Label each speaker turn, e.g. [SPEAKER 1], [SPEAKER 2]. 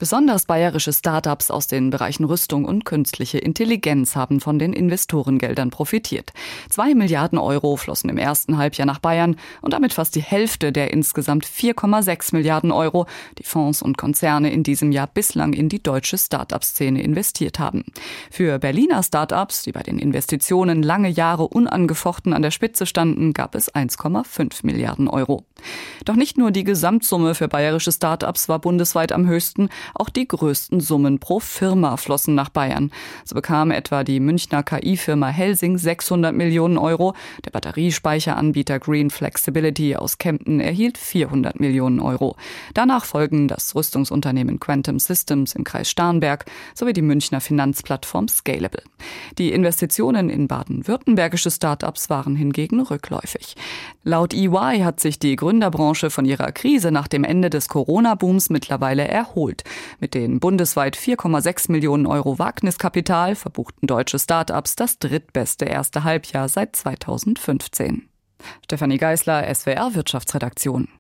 [SPEAKER 1] Besonders bayerische Start-ups aus den Bereichen Rüstung und künstliche Intelligenz haben von den Investorengeldern profitiert. 2 Milliarden Euro flossen im ersten Halbjahr nach Bayern und damit fast die Hälfte der insgesamt 4,6 Milliarden Euro, die Fonds und Konzerne in diesem Jahr bislang in die deutsche Start-up-Szene investiert haben. Für Berliner Start-ups, die bei den Investitionen lange Jahre unangefochten an der Spitze standen, gab es 1,5 Milliarden Euro. Doch nicht nur die Gesamtsumme für bayerische Start-ups war bundesweit am höchsten, auch die größten Summen pro Firma flossen nach Bayern. So bekam etwa die Münchner KI-Firma Helsing 600 Millionen Euro, der Batteriespeicheranbieter Green Flexibility aus Kempten erhielt 400 Millionen Euro. Danach folgen das Rüstungsunternehmen Quantum Systems im Kreis Starnberg sowie die Münchner Finanzplattform Scalable. Die Investitionen in baden-württembergische Start-ups waren hingegen rückläufig. Laut EY hat sich die Gründerbranche von ihrer Krise nach dem Ende des Corona-Booms mittlerweile erholt. Mit den bundesweit 4,6 Millionen Euro Wagniskapital verbuchten deutsche Start-ups das drittbeste erste Halbjahr seit 2015. Stefanie Geisler, SWR Wirtschaftsredaktion.